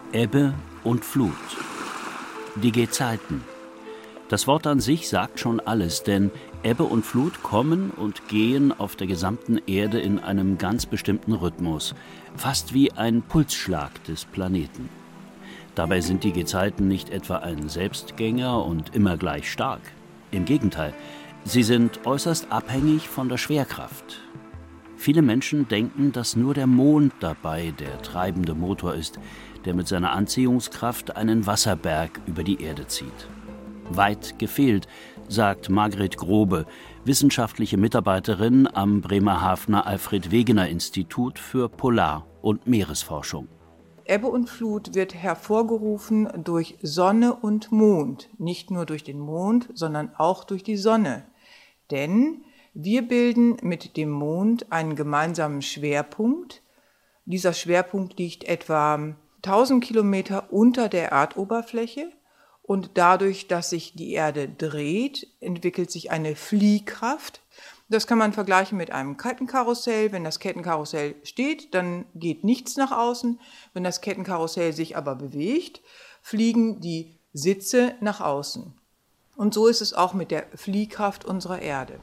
Ebbe und Flut. Die Gezeiten. Das Wort an sich sagt schon alles, denn Ebbe und Flut kommen und gehen auf der gesamten Erde in einem ganz bestimmten Rhythmus, fast wie ein Pulsschlag des Planeten. Dabei sind die Gezeiten nicht etwa ein Selbstgänger und immer gleich stark. Im Gegenteil, sie sind äußerst abhängig von der Schwerkraft. Viele Menschen denken, dass nur der Mond dabei der treibende Motor ist, der mit seiner Anziehungskraft einen Wasserberg über die Erde zieht. Weit gefehlt, sagt Margret Grobe, wissenschaftliche Mitarbeiterin am Bremerhavener Alfred-Wegener-Institut für Polar- und Meeresforschung. Ebbe und Flut wird hervorgerufen durch Sonne und Mond, nicht nur durch den Mond, sondern auch durch die Sonne. Denn wir bilden mit dem Mond einen gemeinsamen Schwerpunkt. Dieser Schwerpunkt liegt etwa 1000 Kilometer unter der Erdoberfläche und dadurch, dass sich die Erde dreht, entwickelt sich eine Fliehkraft. Das kann man vergleichen mit einem Kettenkarussell. Wenn das Kettenkarussell steht, dann geht nichts nach außen. Wenn das Kettenkarussell sich aber bewegt, fliegen die Sitze nach außen. Und so ist es auch mit der Fliehkraft unserer Erde.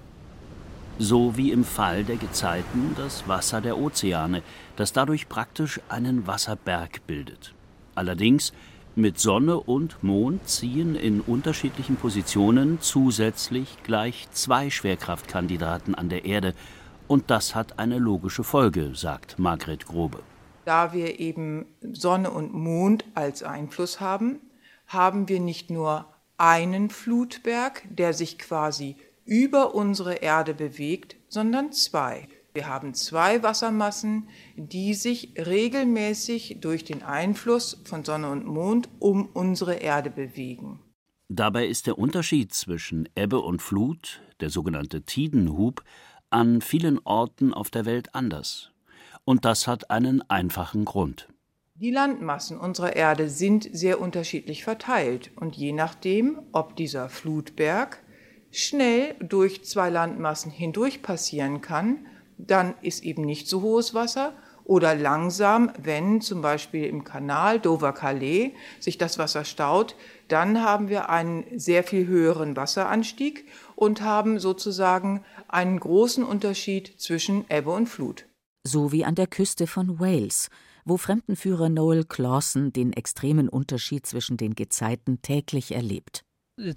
So wie im Fall der Gezeiten das Wasser der Ozeane, das dadurch praktisch einen Wasserberg bildet. Allerdings mit Sonne und Mond ziehen in unterschiedlichen Positionen zusätzlich gleich 2 Schwerkraftkandidaten an der Erde. Und das hat eine logische Folge, sagt Margret Grobe. Da wir eben Sonne und Mond als Einfluss haben, haben wir nicht nur einen Flutberg, der sich quasi über unsere Erde bewegt, sondern 2. Wir haben 2 Wassermassen, die sich regelmäßig durch den Einfluss von Sonne und Mond um unsere Erde bewegen. Dabei ist der Unterschied zwischen Ebbe und Flut, der sogenannte Tidenhub, an vielen Orten auf der Welt anders. Und das hat einen einfachen Grund. Die Landmassen unserer Erde sind sehr unterschiedlich verteilt und je nachdem, ob dieser Flutberg schnell durch 2 Landmassen hindurch passieren kann, dann ist eben nicht so hohes Wasser, oder langsam, wenn zum Beispiel im Kanal Dover-Calais sich das Wasser staut, dann haben wir einen sehr viel höheren Wasseranstieg und haben sozusagen einen großen Unterschied zwischen Ebbe und Flut. So wie an der Küste von Wales, wo Fremdenführer Noel Clawson den extremen Unterschied zwischen den Gezeiten täglich erlebt. Der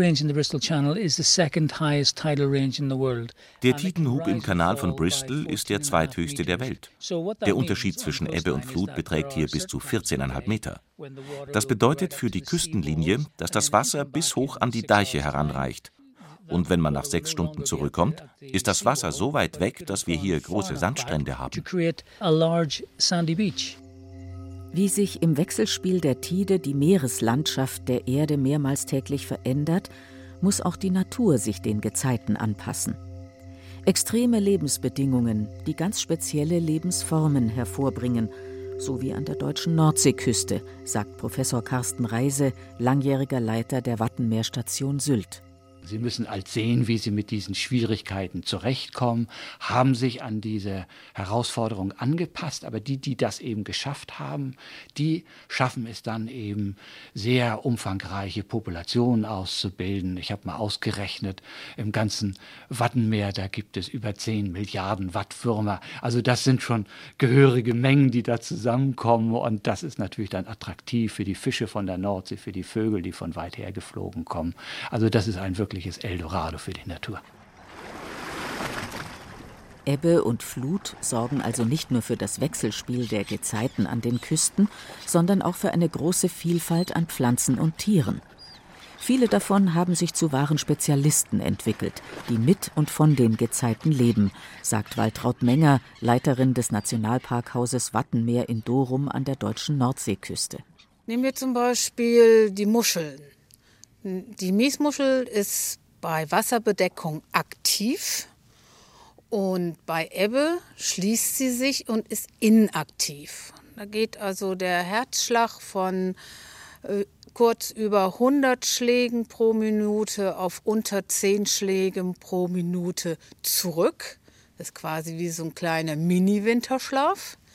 Tidenhub im Kanal von Bristol ist der zweithöchste der Welt. Der Unterschied zwischen Ebbe und Flut beträgt hier bis zu 14,5 Meter. Das bedeutet für die Küstenlinie, dass das Wasser bis hoch an die Deiche heranreicht. Und wenn man nach 6 Stunden zurückkommt, ist das Wasser so weit weg, dass wir hier große Sandstrände haben. Wie sich im Wechselspiel der Tide die Meereslandschaft der Erde mehrmals täglich verändert, muss auch die Natur sich den Gezeiten anpassen. Extreme Lebensbedingungen, die ganz spezielle Lebensformen hervorbringen, so wie an der deutschen Nordseeküste, sagt Professor Carsten Reise, langjähriger Leiter der Wattenmeerstation Sylt. Sie müssen halt sehen, wie Sie mit diesen Schwierigkeiten zurechtkommen, haben sich an diese Herausforderung angepasst. Aber die das eben geschafft haben, die schaffen es dann eben, sehr umfangreiche Populationen auszubilden. Ich habe mal ausgerechnet, im ganzen Wattenmeer, da gibt es über 10 Milliarden Wattwürmer. Also das sind schon gehörige Mengen, die da zusammenkommen. Und das ist natürlich dann attraktiv für die Fische von der Nordsee, für die Vögel, die von weit her geflogen kommen. Also das ist ein wirkliches Eldorado für die Natur. Ebbe und Flut sorgen also nicht nur für das Wechselspiel der Gezeiten an den Küsten, sondern auch für eine große Vielfalt an Pflanzen und Tieren. Viele davon haben sich zu wahren Spezialisten entwickelt, die mit und von den Gezeiten leben, sagt Waltraud Menger, Leiterin des Nationalparkhauses Wattenmeer in Dorum an der deutschen Nordseeküste. Nehmen wir zum Beispiel die Muscheln. Die Miesmuschel ist bei Wasserbedeckung aktiv und bei Ebbe schließt sie sich und ist inaktiv. Da geht also der Herzschlag von kurz über 100 Schlägen pro Minute auf unter 10 Schlägen pro Minute zurück. Das ist quasi wie so ein kleiner Mini-Winterschlaf.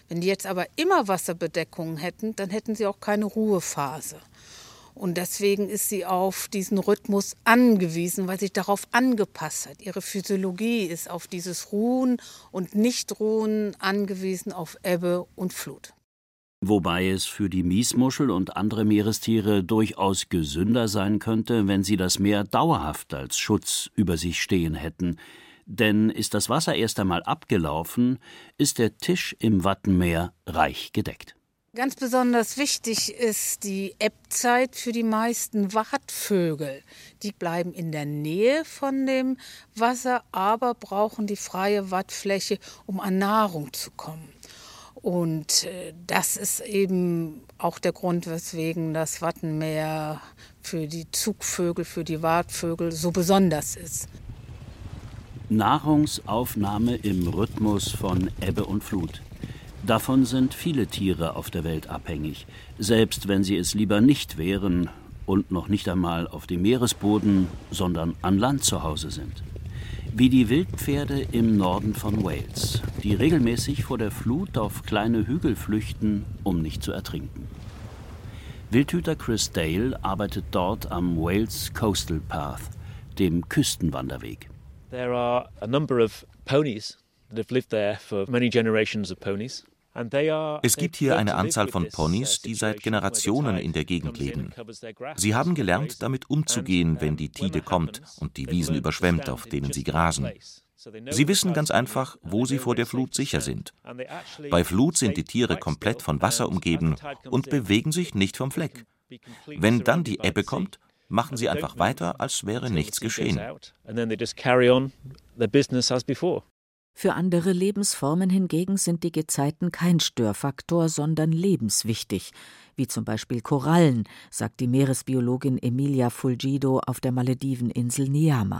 Wenn die jetzt aber immer Wasserbedeckungen hätten, dann hätten sie auch keine Ruhephase. Und deswegen ist sie auf diesen Rhythmus angewiesen, weil sie darauf angepasst hat. Ihre Physiologie ist auf dieses Ruhen und Nichtruhen angewiesen, auf Ebbe und Flut. Wobei es für die Miesmuschel und andere Meerestiere durchaus gesünder sein könnte, wenn sie das Meer dauerhaft als Schutz über sich stehen hätten. Denn ist das Wasser erst einmal abgelaufen, ist der Tisch im Wattenmeer reich gedeckt. Ganz besonders wichtig ist die Ebbzeit für die meisten Wattvögel. Die bleiben in der Nähe von dem Wasser, aber brauchen die freie Wattfläche, um an Nahrung zu kommen. Und das ist eben auch der Grund, weswegen das Wattenmeer für die Zugvögel, für die Watvögel so besonders ist. Nahrungsaufnahme im Rhythmus von Ebbe und Flut. Davon sind viele Tiere auf der Welt abhängig, selbst wenn sie es lieber nicht wären und noch nicht einmal auf dem Meeresboden, sondern an Land zu Hause sind. Wie die Wildpferde im Norden von Wales, die regelmäßig vor der Flut auf kleine Hügel flüchten, um nicht zu ertrinken. Wildhüter Chris Dale arbeitet dort am Wales Coastal Path, dem Küstenwanderweg. There are a number of ponies that have lived there for many generations of ponies. Es gibt hier eine Anzahl von Ponys, die seit Generationen in der Gegend leben. Sie haben gelernt, damit umzugehen, wenn die Tide kommt und die Wiesen überschwemmt, auf denen sie grasen. Sie wissen ganz einfach, wo sie vor der Flut sicher sind. Bei Flut sind die Tiere komplett von Wasser umgeben und bewegen sich nicht vom Fleck. Wenn dann die Ebbe kommt, machen sie einfach weiter, als wäre nichts geschehen. Für andere Lebensformen hingegen sind die Gezeiten kein Störfaktor, sondern lebenswichtig, wie zum Beispiel Korallen, sagt die Meeresbiologin Emilia Fulgido auf der Malediveninsel Niama.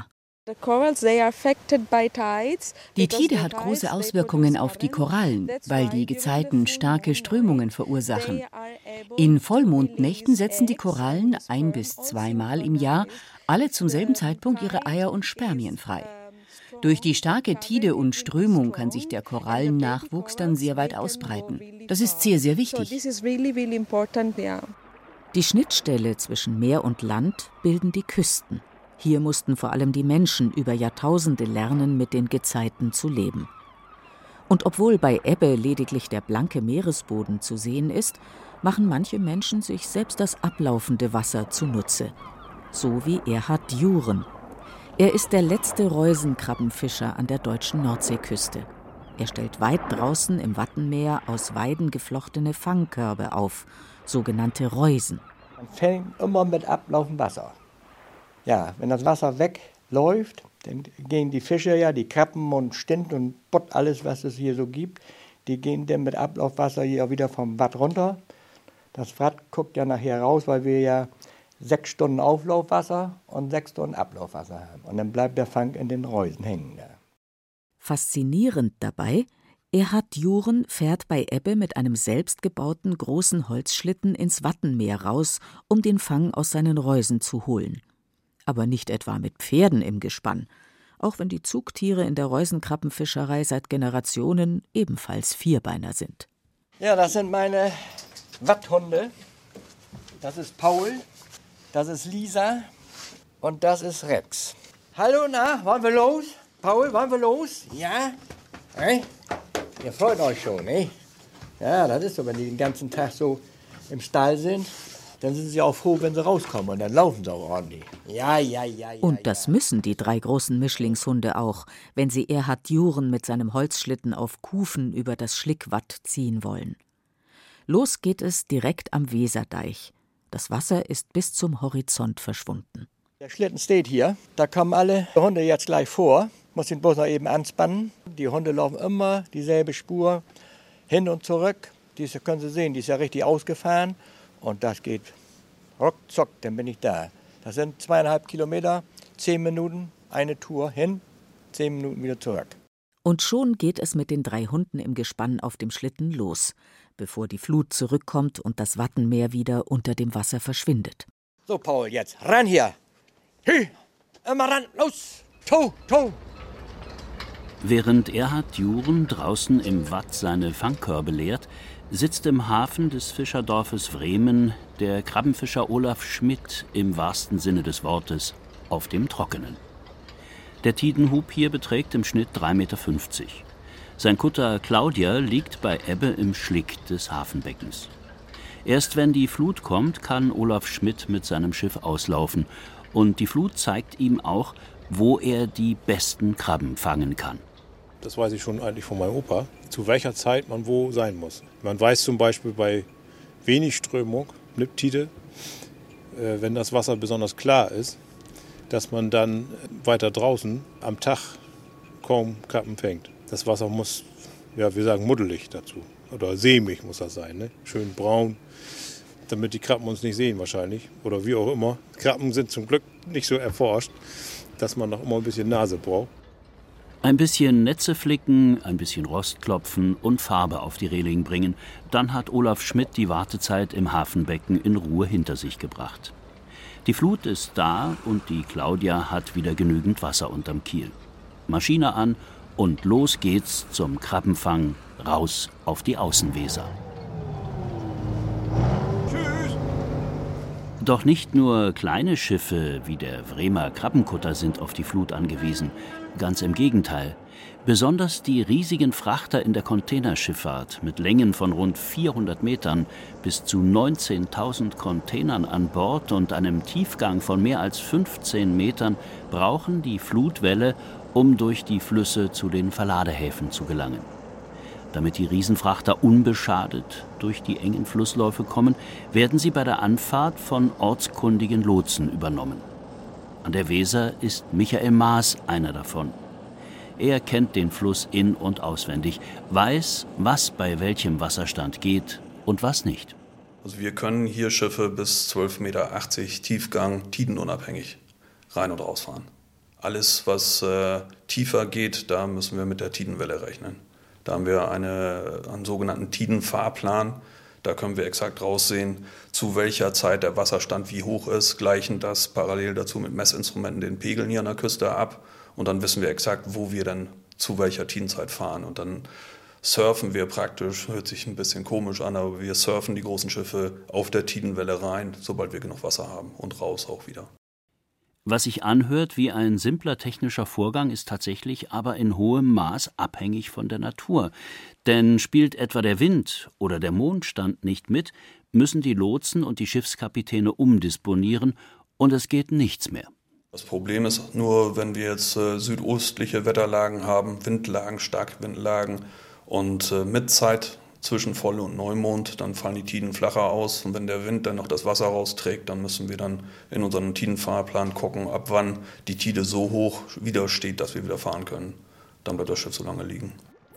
Die Tide hat große Auswirkungen auf die Korallen, weil die Gezeiten starke Strömungen verursachen. In Vollmondnächten setzen die Korallen 1 bis 2 Mal im Jahr alle zum selben Zeitpunkt ihre Eier und Spermien frei. Durch die starke Tide und Strömung kann sich der Korallennachwuchs dann sehr weit ausbreiten. Das ist sehr, sehr wichtig. Die Schnittstelle zwischen Meer und Land bilden die Küsten. Hier mussten vor allem die Menschen über Jahrtausende lernen, mit den Gezeiten zu leben. Und obwohl bei Ebbe lediglich der blanke Meeresboden zu sehen ist, machen manche Menschen sich selbst das ablaufende Wasser zunutze. So wie Erhard Juren. Er ist der letzte Reusenkrabbenfischer an der deutschen Nordseeküste. Er stellt weit draußen im Wattenmeer aus Weiden geflochtene Fangkörbe auf, sogenannte Reusen. Man fängt immer mit ablaufendem Wasser. Ja, wenn das Wasser wegläuft, dann gehen die Fische, ja, die Krabben und Stint und Butt, alles, was es hier so gibt, die gehen dann mit Ablaufwasser hier auch wieder vom Watt runter. Das Watt guckt ja nachher raus, weil wir ja 6 Stunden Auflaufwasser und 6 Stunden Ablaufwasser haben. Und dann bleibt der Fang in den Reusen hängen. Ja. Faszinierend dabei, Erhard Juren fährt bei Ebbe mit einem selbstgebauten großen Holzschlitten ins Wattenmeer raus, um den Fang aus seinen Reusen zu holen. Aber nicht etwa mit Pferden im Gespann, auch wenn die Zugtiere in der Reusenkrabbenfischerei seit Generationen ebenfalls Vierbeiner sind. Ja, das sind meine Watthunde. Das ist Paul, das ist Lisa und das ist Rex. Hallo, na, wollen wir los? Paul, wollen wir los? Ja? Hey? Ihr freut euch schon, ne? Ja, das ist so, wenn die den ganzen Tag so im Stall sind. Dann sind sie auch froh, wenn sie rauskommen und dann laufen sie auch ordentlich. Ja. Und das müssen die 3 großen Mischlingshunde auch, wenn sie Erhard Juren mit seinem Holzschlitten auf Kufen über das Schlickwatt ziehen wollen. Los geht es direkt am Weserdeich. Das Wasser ist bis zum Horizont verschwunden. Der Schlitten steht hier. Da kommen alle Hunde jetzt gleich vor. Muss ihn bloß noch eben anspannen. Die Hunde laufen immer dieselbe Spur hin und zurück. Die können Sie sehen, die ist ja richtig ausgefahren. Und das geht ruckzuck, dann bin ich da. Das sind 2,5 Kilometer, 10 Minuten, eine Tour hin, 10 Minuten wieder zurück. Und schon geht es mit den 3 Hunden im Gespann auf dem Schlitten los, bevor die Flut zurückkommt und das Wattenmeer wieder unter dem Wasser verschwindet. So, Paul, jetzt ran hier. Immer ran, los, to. Während Erhard Juren draußen im Watt seine Fangkörbe leert, sitzt im Hafen des Fischerdorfes Vremen der Krabbenfischer Olaf Schmidt im wahrsten Sinne des Wortes auf dem Trockenen. Der Tidenhub hier beträgt im Schnitt 3,50 Meter. Sein Kutter Claudia liegt bei Ebbe im Schlick des Hafenbeckens. Erst wenn die Flut kommt, kann Olaf Schmidt mit seinem Schiff auslaufen. Und die Flut zeigt ihm auch, wo er die besten Krabben fangen kann. Das weiß ich schon eigentlich von meinem Opa, zu welcher Zeit man wo sein muss. Man weiß zum Beispiel bei wenig Strömung, Niptide, wenn das Wasser besonders klar ist, dass man dann weiter draußen am Tag kaum Krabben fängt. Das Wasser muss, ja, wir sagen muddelig dazu. Oder sämig muss das sein, ne? Schön braun, damit die Krabben uns nicht sehen wahrscheinlich. Oder wie auch immer. Krabben sind zum Glück nicht so erforscht, dass man noch immer ein bisschen Nase braucht. Ein bisschen Netze flicken, ein bisschen Rost klopfen und Farbe auf die Reling bringen. Dann hat Olaf Schmidt die Wartezeit im Hafenbecken in Ruhe hinter sich gebracht. Die Flut ist da und die Claudia hat wieder genügend Wasser unterm Kiel. Maschine an und los geht's zum Krabbenfang raus auf die Außenweser. Tschüss! Doch nicht nur kleine Schiffe wie der Vremer Krabbenkutter sind auf die Flut angewiesen. Ganz im Gegenteil. Besonders die riesigen Frachter in der Containerschifffahrt mit Längen von rund 400 Metern, bis zu 19.000 Containern an Bord und einem Tiefgang von mehr als 15 Metern brauchen die Flutwelle, um durch die Flüsse zu den Verladehäfen zu gelangen. Damit die Riesenfrachter unbeschadet durch die engen Flussläufe kommen, werden sie bei der Anfahrt von ortskundigen Lotsen übernommen. An der Weser ist Michael Maas einer davon. Er kennt den Fluss in- und auswendig, weiß, was bei welchem Wasserstand geht und was nicht. Also wir können hier Schiffe bis 12,80 Meter Tiefgang tidenunabhängig rein- und rausfahren. Alles, was tiefer geht, da müssen wir mit der Tidenwelle rechnen. Da haben wir einen sogenannten Tidenfahrplan. Da können wir exakt raussehen, zu welcher Zeit der Wasserstand wie hoch ist, gleichen das parallel dazu mit Messinstrumenten den Pegeln hier an der Küste ab. Und dann wissen wir exakt, wo wir dann zu welcher Tidenzeit fahren. Und dann surfen wir praktisch, hört sich ein bisschen komisch an, aber wir surfen die großen Schiffe auf der Tidenwelle rein, sobald wir genug Wasser haben und raus auch wieder. Was sich anhört wie ein simpler technischer Vorgang, ist tatsächlich aber in hohem Maß abhängig von der Natur. Denn spielt etwa der Wind oder der Mondstand nicht mit, müssen die Lotsen und die Schiffskapitäne umdisponieren und es geht nichts mehr. Das Problem ist nur, wenn wir jetzt südöstliche Wetterlagen haben, Windlagen, starke Windlagen und mit Zeit zwischen Voll- und Neumond, dann fallen die Tiden flacher aus. Und wenn der Wind dann noch das Wasser rausträgt, dann müssen wir dann in unseren Tidenfahrplan gucken, ab wann die Tide so hoch wieder steht, dass wir wieder fahren können. Dann bleibt das Schiff so lange liegen.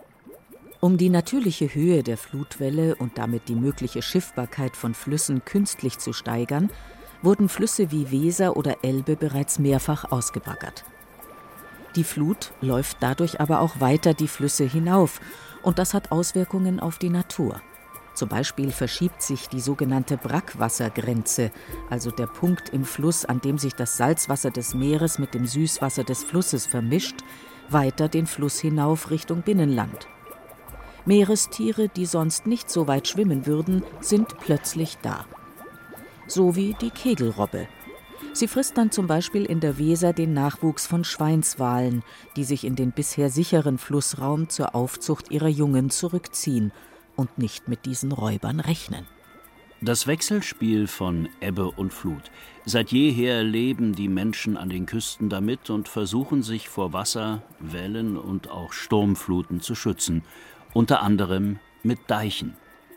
Um die natürliche Höhe der Flutwelle und damit die mögliche Schiffbarkeit von Flüssen künstlich zu steigern, wurden Flüsse wie Weser oder Elbe bereits mehrfach ausgebaggert. Die Flut läuft dadurch aber auch weiter die Flüsse hinauf und das hat Auswirkungen auf die Natur. Zum Beispiel verschiebt sich die sogenannte Brackwassergrenze, also der Punkt im Fluss, an dem sich das Salzwasser des Meeres mit dem Süßwasser des Flusses vermischt, weiter den Fluss hinauf Richtung Binnenland. Meerestiere, die sonst nicht so weit schwimmen würden, sind plötzlich da. So wie die Kegelrobbe. Sie frisst dann zum Beispiel in der Weser den Nachwuchs von Schweinswalen, die sich in den bisher sicheren Flussraum zur Aufzucht ihrer Jungen zurückziehen und nicht mit diesen Räubern rechnen. Das Wechselspiel von Ebbe und Flut. Seit jeher leben die Menschen an den Küsten damit und versuchen sich vor Wasser, Wellen und auch Sturmfluten zu schützen, unter anderem mit Deichen.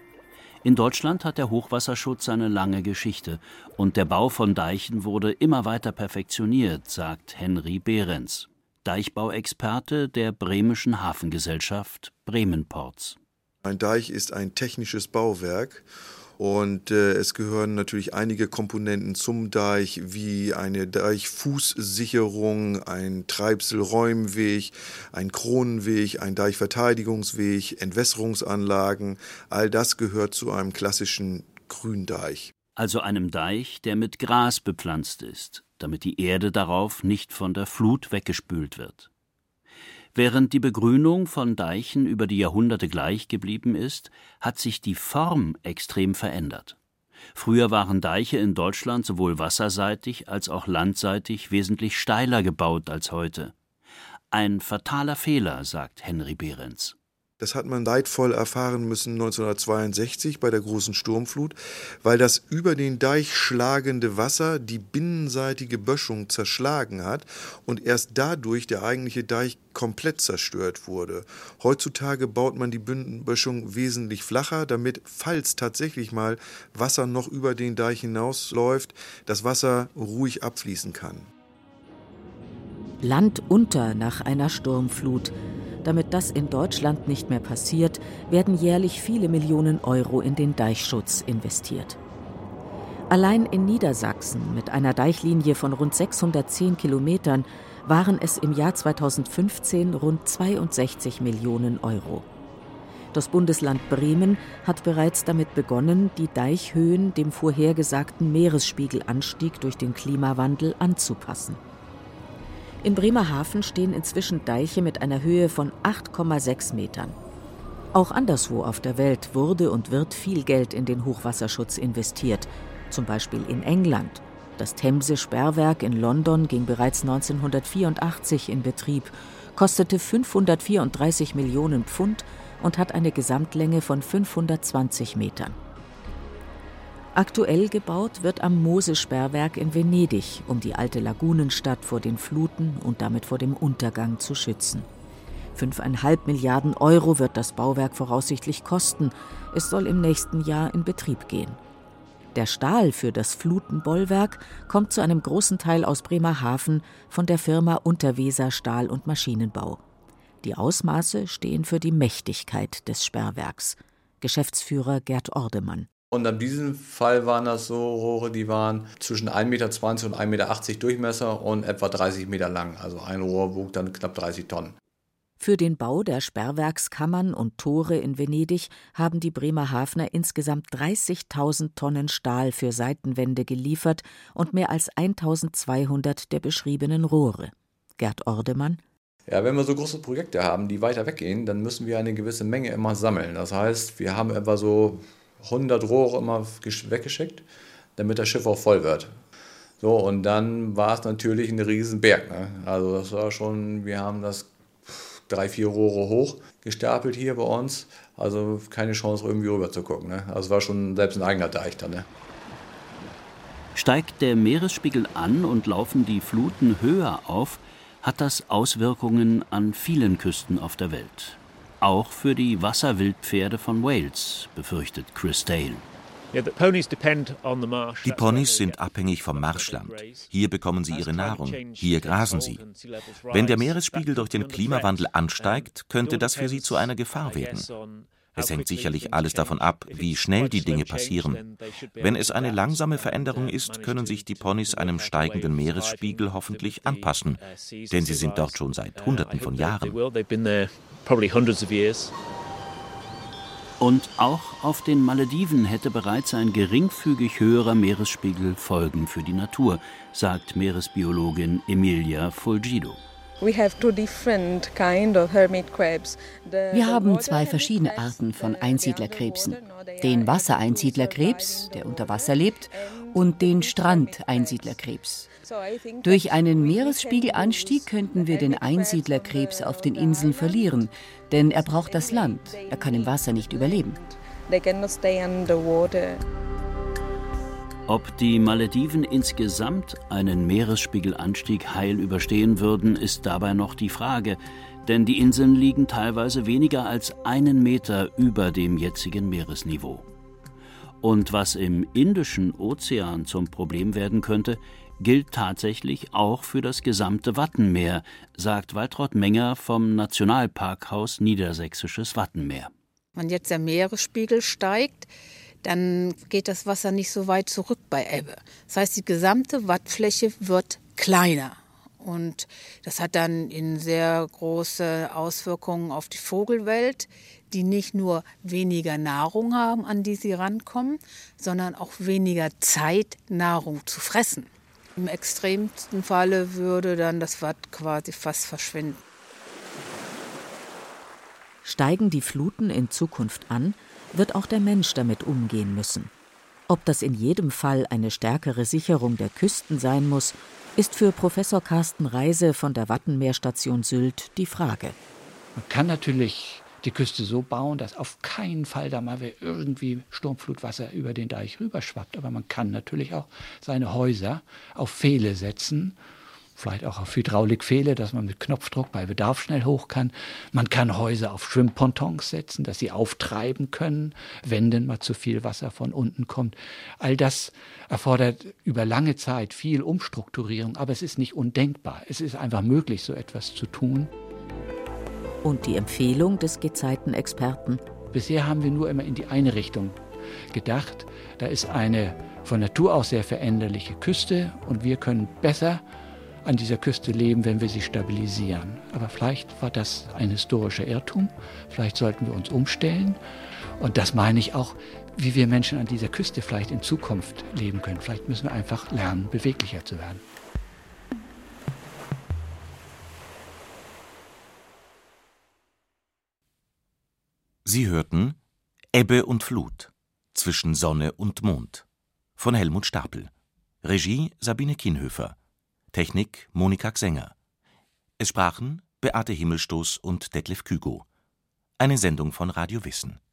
In Deutschland hat der Hochwasserschutz eine lange Geschichte und der Bau von Deichen wurde immer weiter perfektioniert, sagt Henry Behrens, Deichbauexperte der Bremischen Hafengesellschaft Bremenports. Ein Deich ist ein technisches Bauwerk und es gehören natürlich einige Komponenten zum Deich, wie eine Deichfußsicherung, ein Treibselräumweg, ein Kronenweg, ein Deichverteidigungsweg, Entwässerungsanlagen. All das gehört zu einem klassischen Gründeich. Also einem Deich, der mit Gras bepflanzt ist, damit die Erde darauf nicht von der Flut weggespült wird. Während die Begrünung von Deichen über die Jahrhunderte gleich geblieben ist, hat sich die Form extrem verändert. Früher waren Deiche in Deutschland sowohl wasserseitig als auch landseitig wesentlich steiler gebaut als heute. Ein fataler Fehler, sagt Henry Behrens. Das hat man leidvoll erfahren müssen 1962 bei der großen Sturmflut, weil das über den Deich schlagende Wasser die binnenseitige Böschung zerschlagen hat und erst dadurch der eigentliche Deich komplett zerstört wurde. Heutzutage baut man die Binnenböschung wesentlich flacher, damit, falls tatsächlich mal Wasser noch über den Deich hinausläuft, das Wasser ruhig abfließen kann. Land unter nach einer Sturmflut. Damit das in Deutschland nicht mehr passiert, werden jährlich viele Millionen Euro in den Deichschutz investiert. Allein in Niedersachsen mit einer Deichlinie von rund 610 Kilometern waren es im Jahr 2015 rund 62 Millionen Euro. Das Bundesland Bremen hat bereits damit begonnen, die Deichhöhen dem vorhergesagten Meeresspiegelanstieg durch den Klimawandel anzupassen. In Bremerhaven stehen inzwischen Deiche mit einer Höhe von 8,6 Metern. Auch anderswo auf der Welt wurde und wird viel Geld in den Hochwasserschutz investiert, zum Beispiel in England. Das Themse-Sperrwerk in London ging bereits 1984 in Betrieb, kostete 534 Millionen Pfund und hat eine Gesamtlänge von 520 Metern. Aktuell gebaut wird am Mose-Sperrwerk in Venedig, um die alte Lagunenstadt vor den Fluten und damit vor dem Untergang zu schützen. 5,5 Milliarden Euro wird das Bauwerk voraussichtlich kosten. Es soll im nächsten Jahr in Betrieb gehen. Der Stahl für das Flutenbollwerk kommt zu einem großen Teil aus Bremerhaven von der Firma Unterweser Stahl- und Maschinenbau. Die Ausmaße stehen für die Mächtigkeit des Sperrwerks. Geschäftsführer Gerd Ordemann. Und in diesem Fall waren das so Rohre, die waren zwischen 1,20 Meter und 1,80 Meter Durchmesser und etwa 30 Meter lang. Also ein Rohr wog dann knapp 30 Tonnen. Für den Bau der Sperrwerkskammern und Tore in Venedig haben die Bremerhavener insgesamt 30.000 Tonnen Stahl für Seitenwände geliefert und mehr als 1.200 der beschriebenen Rohre. Gerd Ordemann. Ja, wenn wir so große Projekte haben, die weiter weggehen, dann müssen wir eine gewisse Menge immer sammeln. Das heißt, wir haben etwa so 100 Rohre immer weggeschickt, damit das Schiff auch voll wird. So, und dann war es natürlich ein Riesenberg. Ne? Also das war schon, wir haben das 3-4 Rohre hoch gestapelt hier bei uns. Also keine Chance, irgendwie rüber zu gucken. Ne? Also es war schon selbst ein eigener Deich dann. Ne? Steigt der Meeresspiegel an und laufen die Fluten höher auf, hat das Auswirkungen an vielen Küsten auf der Welt. Auch für die Wasserwildpferde von Wales, befürchtet Chris Dale. Die Ponys sind abhängig vom Marschland. Hier bekommen sie ihre Nahrung, hier grasen sie. Wenn der Meeresspiegel durch den Klimawandel ansteigt, könnte das für sie zu einer Gefahr werden. Es hängt sicherlich alles davon ab, wie schnell die Dinge passieren. Wenn es eine langsame Veränderung ist, können sich die Ponys einem steigenden Meeresspiegel hoffentlich anpassen, denn sie sind dort schon seit Hunderten von Jahren. Und auch auf den Malediven hätte bereits ein geringfügig höherer Meeresspiegel Folgen für die Natur, sagt Meeresbiologin Emilia Fulgido. Wir haben 2 verschiedene Arten von Einsiedlerkrebsen. Den Wassereinsiedlerkrebs, der unter Wasser lebt, und den Strandeinsiedlerkrebs. Durch einen Meeresspiegelanstieg könnten wir den Einsiedlerkrebs auf den Inseln verlieren, denn er braucht das Land, er kann im Wasser nicht überleben. Ob die Malediven insgesamt einen Meeresspiegelanstieg heil überstehen würden, ist dabei noch die Frage, denn die Inseln liegen teilweise weniger als 1 Meter über dem jetzigen Meeresniveau. Und was im Indischen Ozean zum Problem werden könnte, gilt tatsächlich auch für das gesamte Wattenmeer, sagt Waltraud Menger vom Nationalparkhaus Niedersächsisches Wattenmeer. Wenn jetzt der Meeresspiegel steigt, dann geht das Wasser nicht so weit zurück bei Ebbe. Das heißt, die gesamte Wattfläche wird kleiner. Und das hat dann sehr große Auswirkungen auf die Vogelwelt, die nicht nur weniger Nahrung haben, an die sie rankommen, sondern auch weniger Zeit, Nahrung zu fressen. Im extremsten Falle würde dann das Watt quasi fast verschwinden. Steigen die Fluten in Zukunft an, wird auch der Mensch damit umgehen müssen. Ob das in jedem Fall eine stärkere Sicherung der Küsten sein muss, ist für Professor Carsten Reise von der Wattenmeerstation Sylt die Frage. Man kann natürlich die Küste so bauen, dass auf keinen Fall da mal irgendwie Sturmflutwasser über den Deich rüberschwappt. Aber man kann natürlich auch seine Häuser auf Pfähle setzen, vielleicht auch auf Hydraulikpfähle, dass man mit Knopfdruck bei Bedarf schnell hoch kann. Man kann Häuser auf Schwimmpontons setzen, dass sie auftreiben können, wenn denn mal zu viel Wasser von unten kommt. All das erfordert über lange Zeit viel Umstrukturierung, aber es ist nicht undenkbar. Es ist einfach möglich, so etwas zu tun. Und die Empfehlung des Gezeitenexperten? Bisher haben wir nur immer in die eine Richtung gedacht. Da ist eine von Natur aus sehr veränderliche Küste und wir können besser an dieser Küste leben, wenn wir sie stabilisieren. Aber vielleicht war das ein historischer Irrtum. Vielleicht sollten wir uns umstellen. Und das meine ich auch, wie wir Menschen an dieser Küste vielleicht in Zukunft leben können. Vielleicht müssen wir einfach lernen, beweglicher zu werden. Sie hörten Ebbe und Flut zwischen Sonne und Mond von Helmut Stapel. Regie Sabine Kienhöfer. Technik Monika Gsänger. Es sprachen Beate Himmelstoß und Detlef Kügo. Eine Sendung von Radio Wissen.